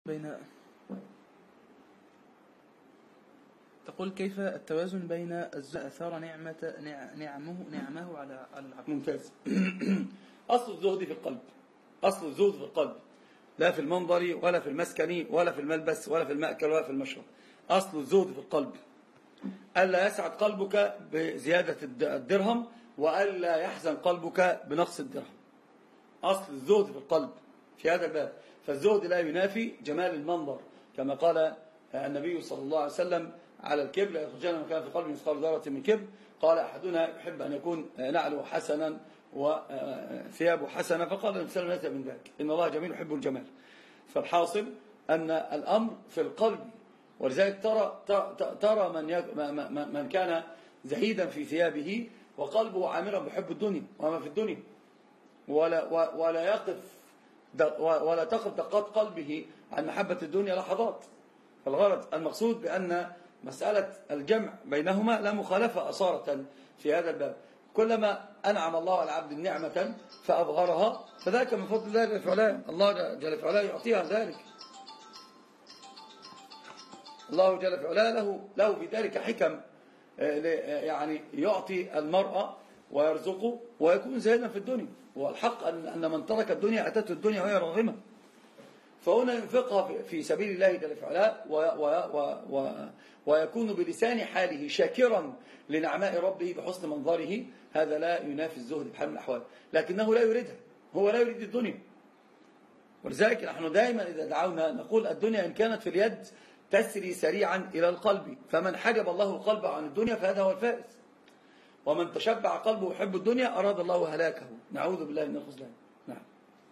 بين تقول كيف التوازن بين أثار نعمه على العبد. ممتاز. أصل الزهد في القلب، أصل الزهد في القلب، لا في المنظر ولا في المسكن ولا في الملبس ولا في المأكل ولا في المشرب. أصل الزهد في القلب ألا يسعد قلبك بزيادة الدرهم وألا يحزن قلبك بنقص الدرهم. أصل الزهد في القلب في هذا الباب. فالزهد لا ينافي جمال المنظر، كما قال النبي صلى الله عليه وسلم على الكبر: لا يخرجن من كان في قلبه مثقال ذرة من كبر. قال: أحدنا يحب أن يكون نعله حسنا وثيابه حسنة، فقال الإنسان: لا من ذلك، إن الله جميل يحب الجمال. فالحاصل أن الأمر في القلب، ولذلك ترى من كان زهيدا في ثيابه وقلبه عامرا بحب الدنيا وما في الدنيا، ولا تقف دقات قلبه عن محبة الدنيا لحظات. فالغرض المقصود بأن مسألة الجمع بينهما لا مخالفة أصارة في هذا الباب. كلما أنعم الله على عبد نعمة فأظهرها فذاك من فضل الله جل وعلا. الله جل وعلا يعطيها ذلك. الله جل وعلا له في ذلك حكم، يعني يعطي المرأة ويرزقه ويكون زاهدا في الدنيا. والحق أن من ترك الدنيا أتته الدنيا وهي راغمة، فهنا ينفقها في سبيل الله جل وعلا ويكون بلسان حاله شاكرا لنعماء ربه بحسن منظره. هذا لا ينافي الزهد بحال من الأحوال، لكنه لا يريدها، هو لا يريد الدنيا. ولذلك نحن دائما إذا دعونا نقول: الدنيا إن كانت في اليد تسري سريعا إلى القلب، فمن حجب الله القلب عن الدنيا فهذا هو الفائز، ومن تشبع قلبه وحب الدنيا أراد الله هلاكه. نعوذ بالله من الخذلان. نعم.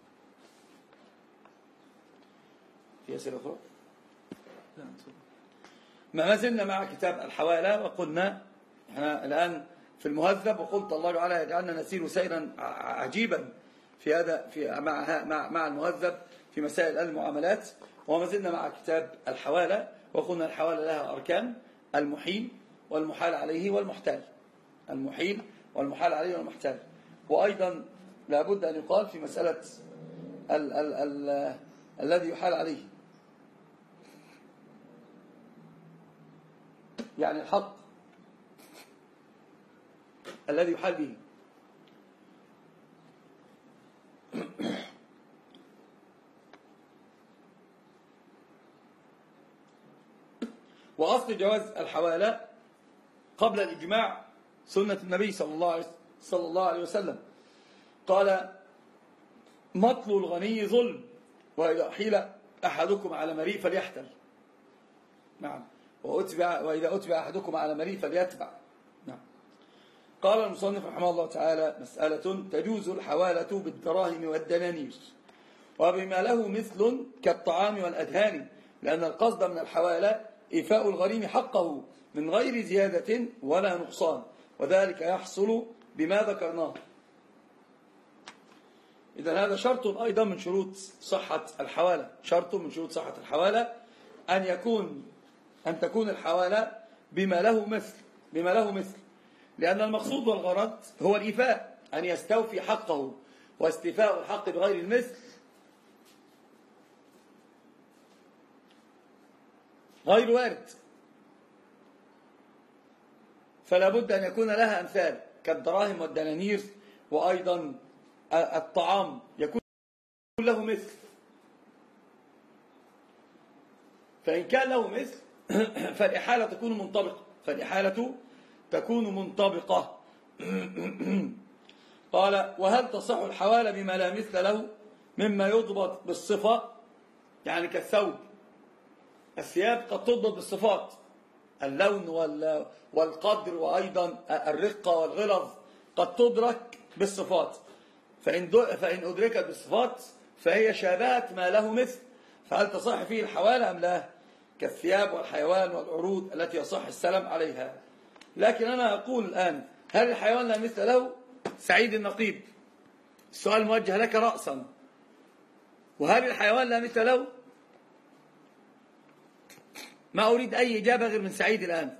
في أسئلة أخرى؟ ما زلنا مع كتاب الحوالة، وقلنا احنا الآن في المهذب، وقلت الله تعالى يجعلنا نسير سيرا عجيبا في هذا مع المهذب في مسائل المعاملات. وما زلنا مع كتاب الحوالة، وقلنا الحوالة لها أركان: المحيل والمحال عليه والمحتال. المحيل والمحال عليه والمحتال. وأيضا لابد أن يقال في مسألة الذي يحال عليه، يعني الحق الذي يحال به. وأصل جواز الحوالة قبل الإجماع سنة النبي صلى الله عليه وسلم. قال: مطل الغني ظلم، وإذا حيل أحدكم على مريء فليحتل. نعم. وإذا أتبع أحدكم على مريء فليتبع. نعم. قال المصنف رحمه الله تعالى: مسألة: تجوز الحوالة بالدراهم والدنانير وبما له مثل كالطعام والأدهان، لأن القصد من الحوالة إيفاء الغريم حقه من غير زيادة ولا نقصان، وذلك يحصل بما ذكرناه. إذن هذا شرط أيضا من شروط صحة الحوالة. شرط من شروط صحة الحوالة أن تكون الحوالة بما له مثل، لأن المقصود والغرض هو الإيفاء، أن يستوفي حقه، واستيفاء الحق بغير المثل غير وارد. فلا بد أن يكون لها أمثال كالدراهم والدنانير، وأيضا الطعام يكون له مثل. فإن كان له مثل فالإحالة تكون منطبقة. قال: وهل تصح الحوالة بما لا مثل له مما يضبط بالصفة؟ يعني كالثوب، الثياب قد تضبط بالصفات، اللون والقدر، وأيضا الرقة والغلظ قد تدرك بالصفات. فإن أدركت بالصفات فهي شابهت ما له مثل، فهل تصح فيه الحوالة أم لا؟ كالثياب والحيوان والعروض التي يصح السلام عليها. لكن أنا أقول الآن: هل الحيوان لا مثل له؟ سعيد النقيب، السؤال موجه لك رأسا. وهل الحيوان لا مثل له؟ ما أريد أي إجابة غير من سعيد الآن.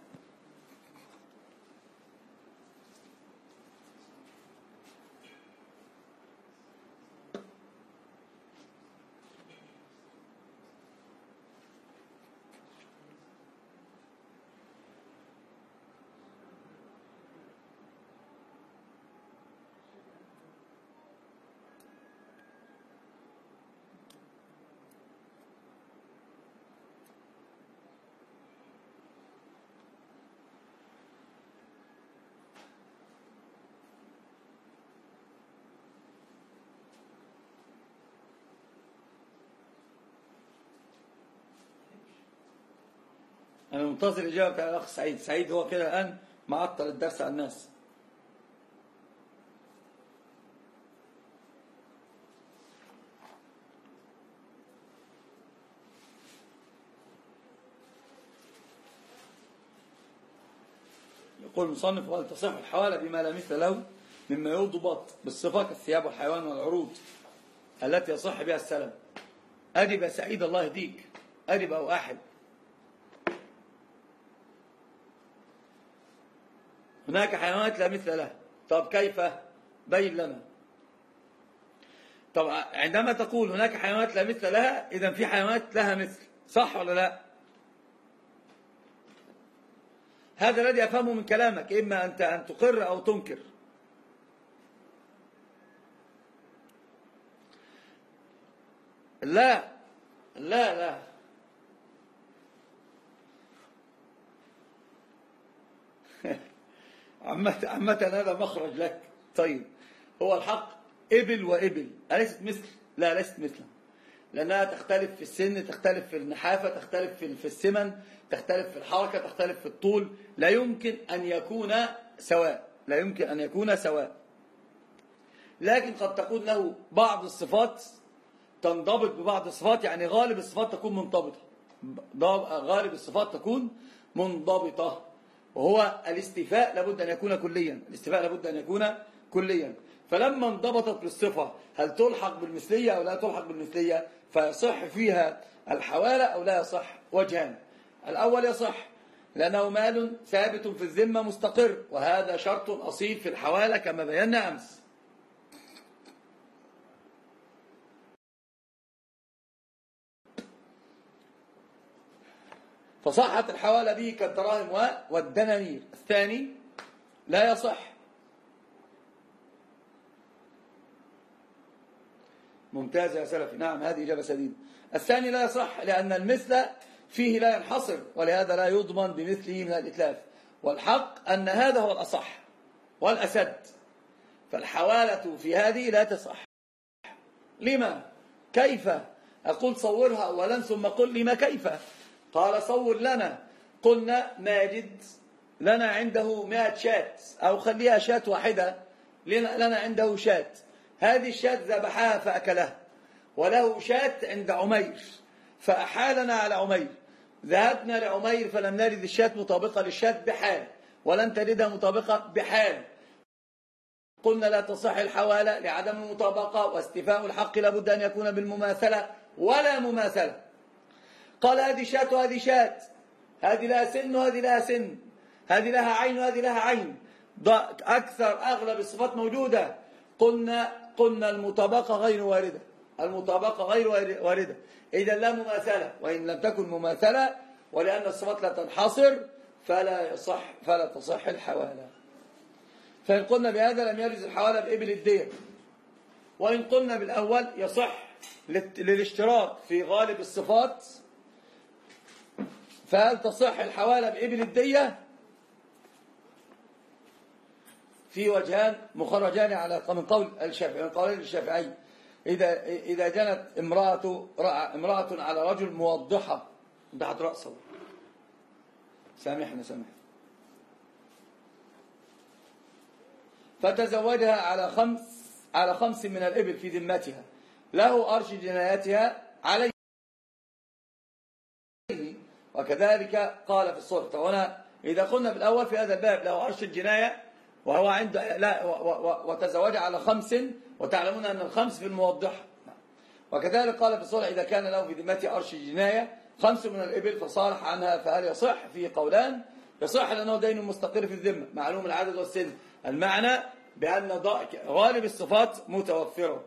أنا منتظر الإجابة بتاع الأخ سعيد. سعيد هو كده الآن معطل الدرس على الناس. يقول المصنف: وهل تصح الحوالة بما لا مثل له مما يضبط بالصفة كالثياب والحيوان والعروض التي يصح بها السلم؟ أجب يا سعيد الله يهديك، أجب أو أحد. هناك حيوانات لا مثل لها. طب كيف؟ بين لنا. طبعا عندما تقول هناك حيوانات لا مثل لها، إذن في حيوانات لها مثل، صح ولا لا؟ هذا الذي أفهمه من كلامك، إما أنت أن تقر أو تنكر. لا لا لا، عامة هذا مخرج لك. طيب، هو الحق إبل وإبل أليست مثل؟ لا، ليست مثله، لأنها تختلف في السن، تختلف في النحافة، تختلف في السمن، تختلف في الحركة، تختلف في الطول. لا يمكن أن يكون سواء، لا يمكن أن يكون سواء. لكن قد تكون له بعض الصفات تنضبط ببعض الصفات، يعني غالب الصفات تكون منضبطة، غالب الصفات تكون منضبطة. وهو الاستيفاء لابد أن يكون كليا، الاستيفاء لابد أن يكون كليا. فلما انضبطت بالصفة، هل تلحق بالمثلية أو لا تلحق بالمثلية؟ فيصح فيها الحوالة أو لا يصح؟ وجهان. الأول يصح لأنه مال ثابت في الذمة مستقر، وهذا شرط أصيل في الحوالة كما بينا أمس. فصحت الحوالة به كالدراهم والدنانير. الثاني لا يصح. ممتاز يا سلفي، نعم، هذه إجابة سديدة. الثاني لا يصح لأن المثل فيه لا ينحصر، ولهذا لا يضمن بمثله من الإتلاف. والحق أن هذا هو الأصح والأسد، فالحوالة في هذه لا تصح. لما؟ كيف؟ أقول صورها أولا ثم قل لما كيف. قال صور لنا. قلنا ماجد لنا عنده 100 شاة، أو خليها شاة واحدة، لنا عنده شاة. هذه الشاة ذبحها فأكلها، وله شاة عند عمير فأحالنا على عمير. ذهبنا لعمير فلم نرد الشاة مطابقة للشاة بحال، ولن تردها مطابقة بحال. قلنا لا تصح الحوالة لعدم المطابقة، واستيفاء الحق لابد أن يكون بالمماثلة ولا مماثلة. قال هذه شاة وهذه شاة، هذه لها سن وهذه لها سن، هذه لها عين وهذه لها عين، أغلب الصفات موجودة. قلنا المطابقة غير واردة، المطابقة غير واردة، إذا لا مماثلة. وإن لم تكن مماثلة ولأن الصفات لا تنحصر فلا تصح الحوالة. فإن قلنا بهذا لم يجوز الحوالة بإبل الدية. وإن قلنا بالأول يصح للاشتراك في غالب الصفات، فهل تصح الحوالة بإبل الدية؟ في وجهان مخرجان من قول الشافعي، من قولين الشافعي. إذا جنت امرأة على رجل موضحة رأسه، سامحنا فتزوجها على خمس من الإبل في ذمتها، له أرش جنايتها عليه. وكذلك قال في الصلح. هنا إذا قلنا بالأول في هذا الباب له أرش الجناية وهو عنده وتزوج على 5، وتعلمون أن ال5 في الموضحة. وكذلك قال في الصلح إذا كان له في ذمته أرش جناية 5 من الإبل فصالح عنها، فهل يصح؟ في قولان. يصح لأنه دين مستقر في الذمة معلوم العدد والسن، المعنى بأن غالب الصفات متوفرة.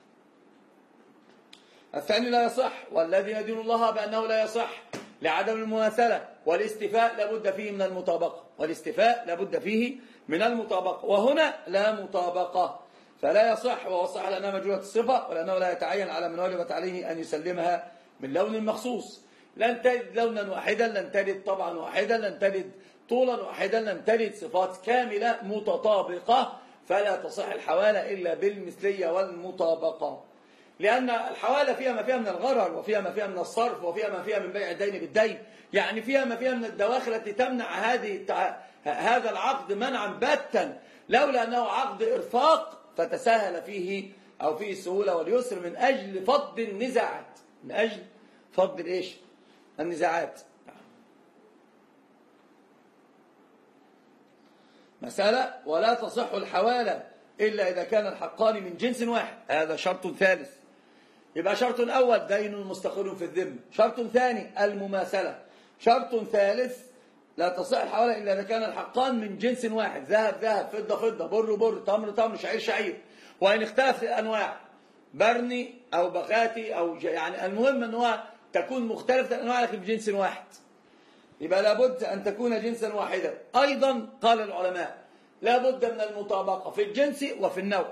الثاني لا يصح، والذي يدين الله بأنه لا يصح لعدم المماثلة، والاستيفاء لابد فيه من المطابقة، والاستيفاء لابد فيه من المطابقة، وهنا لا مطابقة فلا يصح. وهو صح لأنها مجهولة الصفة، ولأنه لا يتعين على من وجبت عليه أن يسلمها من لون مخصوص. لن تجد لونا واحدا، لن تجد طبعا واحدا، لن تجد طولا واحدا، لن تجد صفات كاملة متطابقة، فلا تصح الحوالة إلا بالمثلية والمطابقة. لأن الحوالة فيها ما فيها من الغرر، وفيها ما فيها من الصرف، وفيها ما فيها من بيع الدين بالدين، يعني فيها ما فيها من الدواخل التي تمنع هذا العقد منعا باتا، لولا أنه عقد إرفاق فتساهل فيه أو فيه السهولة واليسر من أجل فض النزاعات، من أجل فض الإيش؟ النزاعات. مسألة: ولا تصح الحوالة إلا إذا كان الحقان من جنس واحد، هذا شرط ثالث. يبقى شرط أول دين مستقر في الذمة، شرط ثاني المماثلة، شرط ثالث لا تصح الحوالة إلا إذا كان الحقان من جنس واحد، ذهب ذهب، فضة فضة، بر بر، تمر تمر، شعير شعير، وإن اختلفت الأنواع برني أو بخاتي أو يعني المهم أنها تكون مختلفة الأنواع لكن بجنس واحد، يبقى لابد أن تكون جنسا واحدا. أيضا قال العلماء لابد من المطابقة في الجنس وفي النوع،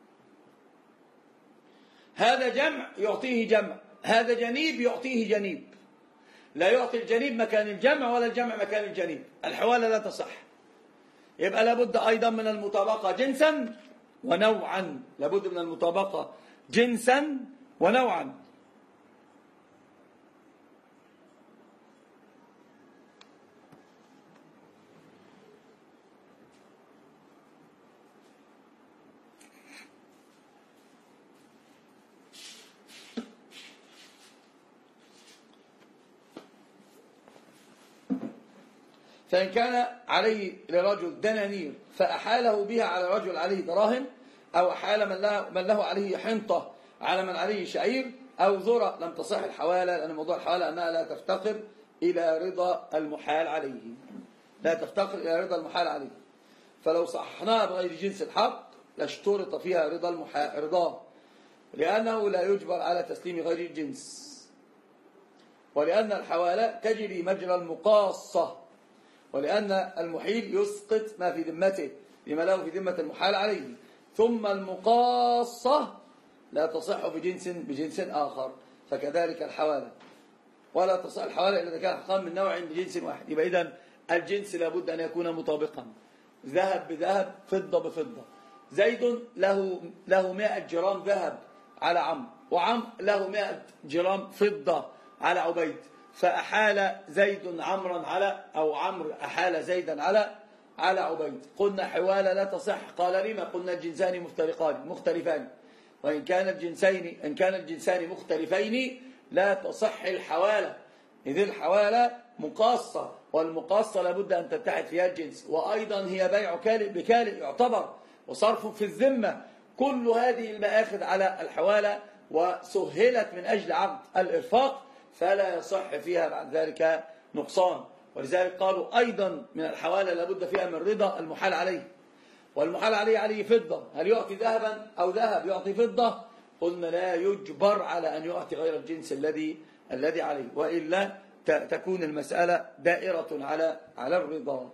هذا جمع يعطيه جمع، هذا جنيب يعطيه جنيب، لا يعطي الجنيب مكان الجمع ولا الجمع مكان الجنيب، الحوالة لا تصح. يبقى لابد أيضا من المطابقة جنسا ونوعا، لابد من المطابقة جنسا ونوعا. فإن كان عليه لرجل دنانير فأحاله بها على رجل عليه دراهم، أو أحال من له عليه حنطة على من عليه شعير أو ذرة، لم تصح الحوالة، لأن موضوع الحوالة أنها لا تفتقر إلى رضا المحال عليه، لا تفتقر إلى رضا المحال عليه. فلو صححناها بغير جنس الحق لاشترط فيها رضاه، لأنه لا يجبر على تسليم غير الجنس، ولأن الحوالة تجري مجرى المقاصة، ولأن المحيل يسقط ما في ذمته لما له في ذمة المحال عليه. ثم المقاصة لا تصح بجنس آخر، فكذلك الحوالة، ولا تصح الحوالة إلا إذا كان حقان من نوع بجنس واحد. يبقى إذن الجنس لابد أن يكون مطابقا، ذهب بذهب، فضة بفضة، زيد له 100 جرام ذهب على عمرو، وعمرو له 100 جرام فضة على عبيد، فأحال زيد عمرا على، أو عمرو أحال زيدا على عبيد، قلنا حوالة لا تصح. قال لما؟ قلنا الجنسان مختلفان، وإن كان الجنسان مختلفين لا تصح الحوالة، إذ الحوالة مقاصة، والمقاصة لابد أن تتحد فيها الجنس، وأيضا هي بيع كالئ بكالئ يعتبر، وصرف في الذمة، كل هذه المآخذ على الحوالة وسهلت من أجل عقد الإرفاق، فلا يصح فيها بعد ذلك نقصان. ولذلك قالوا أيضا من الحوالة لابد فيها من رضا المحال عليه، والمحال عليه فضة، هل يعطي ذهبا أو ذهب يعطي فضة؟ قلنا لا يجبر على أن يعطي غير الجنس الذي عليه، وإلا تكون المسألة دائرة على الرضا.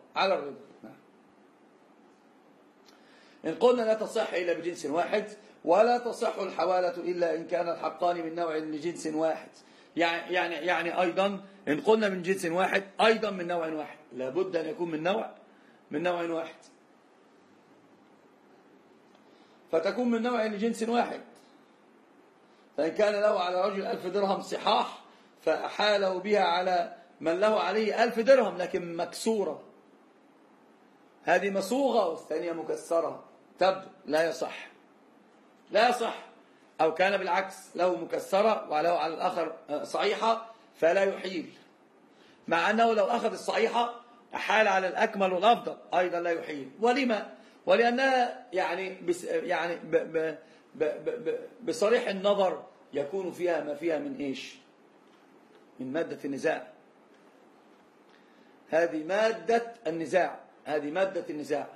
إن قلنا لا تصح إلا بجنس واحد، ولا تصح الحوالة إلا إن كان الحقان من نوع لجنس واحد، يعني أيضا إن قلنا من جنس واحد أيضا من نوع واحد، لابد أن يكون من نوع واحد، فتكون من نوع لجنس واحد. فإن كان له على رجل 1000 درهم صحاح فأحاله بها على من له عليه 1000 درهم لكن مكسورة، هذه مصوغة والثانية مكسرة، لا يصح. أو كان بالعكس له مكسرة وله على الآخر صحيحة فلا يحيل، مع أنه لو أخذ الصحيحة أحال على الأكمل والأفضل أيضا لا يحيل. ولما؟ ولأنها يعني بصريح النظر يكون فيها ما فيها من إيش؟ من مادة النزاع. هذه مادة النزاع.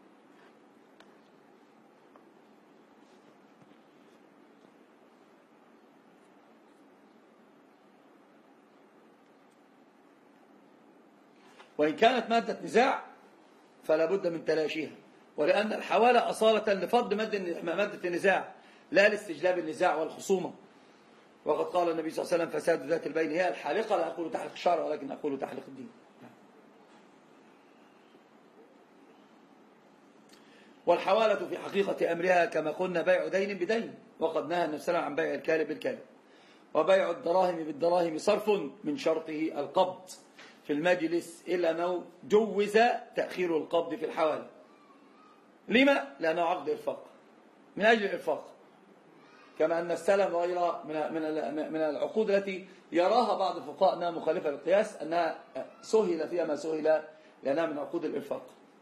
وإن كانت مادة نزاع فلا بد من تلاشيها، ولأن الحوالة أصالة لفض مادة النزاع لا لاستجلاب النزاع والخصومة. وقد قال النبي صلى الله عليه وسلم فساد ذات البين هي الحالقة، لا أقول تحلق الشرع ولكن أقول تحلق الدين. والحوالة في حقيقة أمرها كما قلنا بيع دين بدين، وقد نهى النبي صلى الله عليه وسلم عن بيع الكالب بالكالب. وبيع الدراهم بالدراهم صرف من شرطه القبض في المجلس، إلا أنه جوز تأخير القبض في الحوالة. لما؟ لأنه عقد إرفاق، من أجل الإرفاق، كما أن السلم غير من العقود التي يراها بعض الفقهاء أنها مخالفة للقياس، أنها سهل فيها ما سهل لأنها من عقود الإرفاق.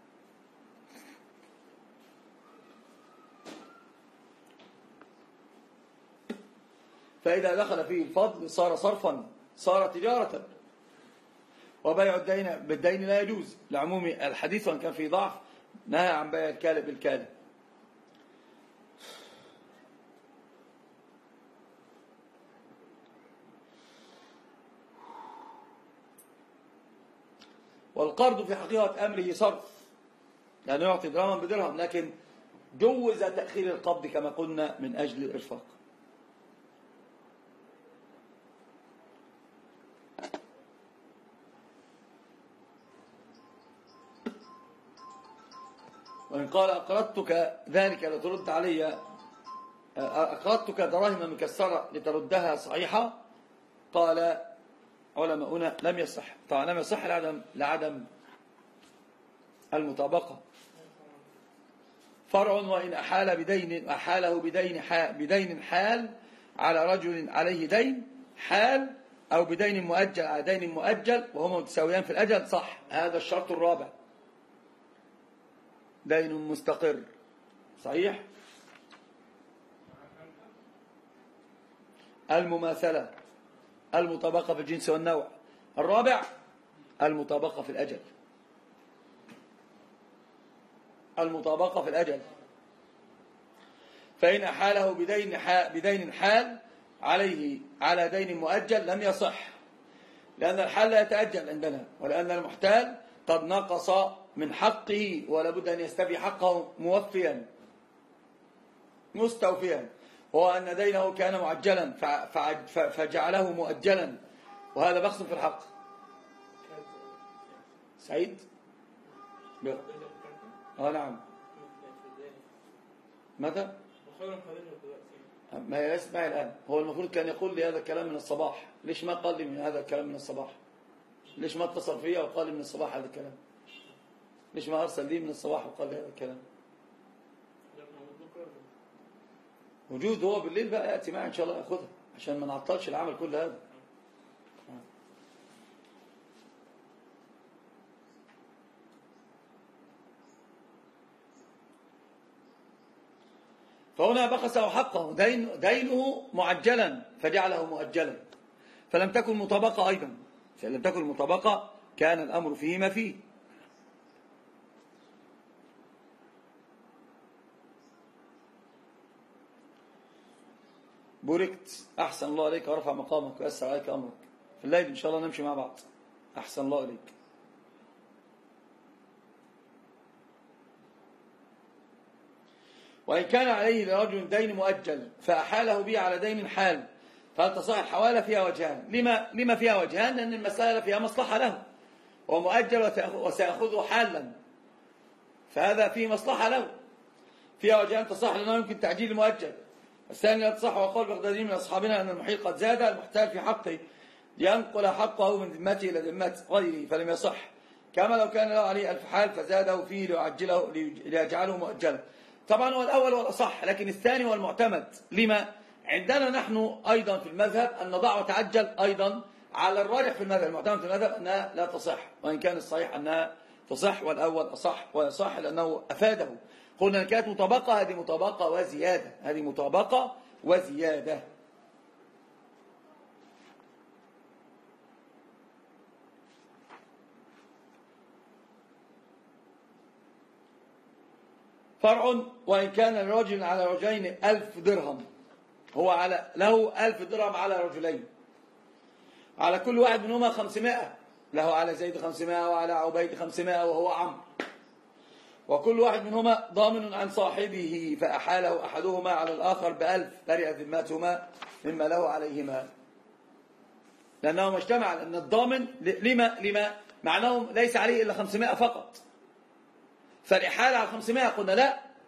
فإذا دخل فيه الفضل صار صرفا، صار تجارة. وبيع الدين بالدين لا يجوز لعموم الحديث، وان كان فيه ضعف نهى عن بيع الكالب بالكالب. والقرض في حقيقة أمره صرف، لأنه يعطي درهما بدرهم، لكن جوز تأخير القبض كما قلنا من أجل الإرفاق. وإن قال أقرضتك ذلك لترد علي، أقرضتك دراهم مكسرة لتردها صحيحة، قال علماؤنا لم يصح. طبعا لم يصح لعدم المطابقة. فرع وإن أحال بدين، أحاله بدين حال على رجل عليه دين حال، أو بدين مؤجل على دين مؤجل وهما متساويان في الأجل، صح. هذا الشرط الرابع، دين مستقر، صحيح. المماثلة، المطابقة في الجنس والنوع. الرابع المطابقة في الأجل، المطابقة في الأجل. فإن أحاله بدين حال عليه على دين مؤجل لم يصح، لأن الحال لا يتأجل عندنا، ولأن المحتال قد نقص من حقه، ولا بد أن يستفي حقه موفيا مستوفيا، هو أن دينه كان معجلا فجعله مؤجلا، وهذا بخس في الحق. سعيد نعم. متى؟ ما يسمع الآن. هو المفروض كان يقول لي هذا الكلام من الصباح، ليش ما قال لي من هذا الكلام من الصباح؟ ليش ما اتصل فيا وقال لي من الصباح هذا الكلام؟ ليش ما أرسل لي من الصباح وقال لي هذا الكلام؟ وجود هو بالليل بقى يأتي معي إن شاء الله أخذها، عشان ما نعطلش العمل كل هذا. فهنا بخسه حقه، دينه معجلا فجعله مؤجلا، فلم تكن مطابقة أيضا. فإن لم تكن مطابقة كان الأمر فيه ما فيه. بوركت، أحسن الله عليك ورفع مقامك ويسر عليك أمرك. في الليل إن شاء الله نمشي مع بعض. أحسن الله عليك. وإن كان عليه لرجل دين مؤجل فأحاله به على دين حال، فهل تصح الحوالة؟ فيها وجهان. لما فيها وجهان؟ لأن المسألة فيها مصلحة له، هو مؤجل وسيأخذه حالا، فهذا فيه مصلحة له. فيها وجهان تصح، لأنه يمكن تعجيل المؤجل. الثاني لا تصح، وقال بغدادي من أصحابنا أن المحيل قد زاد المحتال في حقه لينقل حقه من ذمته إلى ذمة غيره، فلم يصح. كما لو كان له عليه 1000 حال فزاده فيه ليجعله مؤجلا. طبعا هو الأول والأصح، لكن الثاني هو المعتمد. لما؟ عندنا نحن أيضا في المذهب أن ضع وتعجل أيضا على الراجح في المذهب، المعتمد في المذهب أنها لا تصح، وإن كان الصحيح أنها تصح، والأول أصح ويصح لأنه أفاده. قلنا أن كانت مطابقة، هذه مطابقة وزيادة، هذه مطابقة وزيادة. فرع وإن كان الرجل على رجلين 1000 درهم، هو له 1000 درهم على رجلين، على كل واحد منهما 500، له على زيد 500 وعلى عبيد 500 وهو عمرو، وكل واحد منهما ضامن عن صاحبه، فأحاله أحدهما على الآخر ب1000 برئت ذمتهما مما له عليهما، لأنهما اجتمع. لأن الضامن لما معناه ليس عليه إلا 500 فقط، فالإحالة على 500 قلنا لا،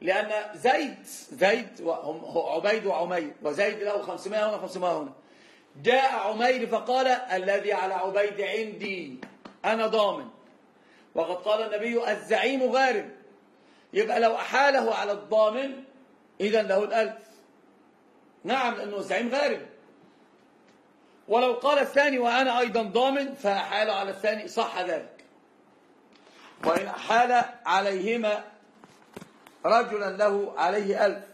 لأن زيد هو عبيد وعمير، وزيد له 500 هنا 500 هنا. جاء عمير فقال الذي على عبيد عندي أنا ضامن، وقد قال النبي الزعيم غارم. يبقى لو أحاله على الضامن إذا له 1000. نعم، لأنه الزعيم غارم. ولو قال الثاني وأنا أيضا ضامن فأحال على الثاني صح ذلك. وإن أحال عليهما رجلا له عليه 1000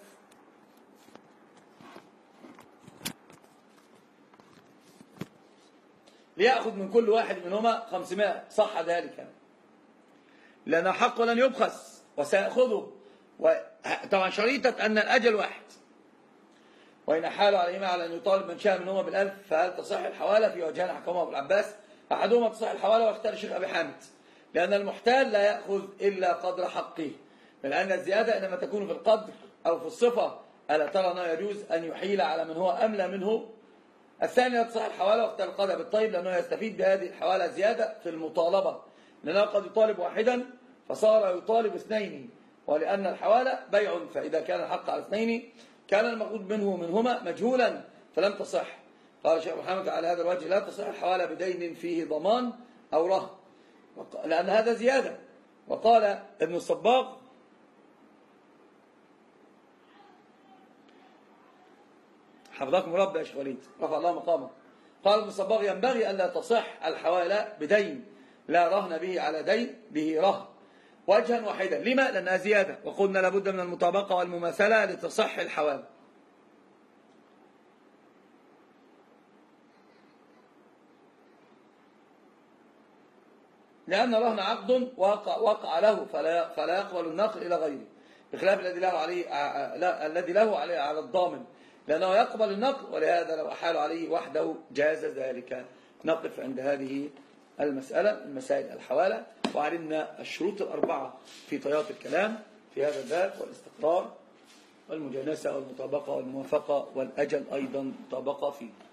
ليأخذ من كل واحد منهما 500 صح ذلك، لأن حقه لن يبخس وسيأخذه. طبعا شريطة أن الأجل واحد. وإن أحال عليهما على أن يطالب من شاء منهما بال1000 فهل تصح الحوالة؟ في وجهان حكمه أبو العباس، أحدهما تصح الحوالة واختار الشيخ أبي حامد، لأن المحتال لا يأخذ إلا قدر حقه، لأن الزيادة إنما تكون في القدر أو في الصفة. ألا ترى أنه يجوز أن يحيل على من هو أملى منه؟ الثاني لا تصح الحوالة واختار القدر بالطيب، لأنه يستفيد بهذه الحوالة زيادة في المطالبة، لأنه قد يطالب واحدا فصار يطالب 2، ولأن الحوالة بيع، فإذا كان الحق على 2 كان المأخوذ منهما مجهولا فلم تصح. قال الشيخ محمد على هذا الوجه لا تصح الحوالة بدين فيه ضمان أو رهن، لأن هذا زيادة. وقال ابن الصباغ حفظكم رب يا شيخ وليد رفع الله مقامه، قال ابن الصباغ ينبغي ألا تصح الحوالة بدين لا رهن به على دين به رهن وجها واحدا. لما؟ لأنها زيادة، وقلنا لابد من المطابقة والمماثلة لتصح الحوالة. لأن رهن عقد وقع له فلا يقبل النقل إلى غيره، بخلاف الذي له عليه على الضامن، لأنه يقبل النقل، ولهذا لو أحال عليه وحده جاز ذلك. نقف عند هذه المسألة من مسائل الحوالة، وعلمنا الشروط الأربعة في طيات الكلام في هذا الباب: والاستقرار والمجانسة والمطابقة والموافقة والأجل أيضا مطابقة فيه.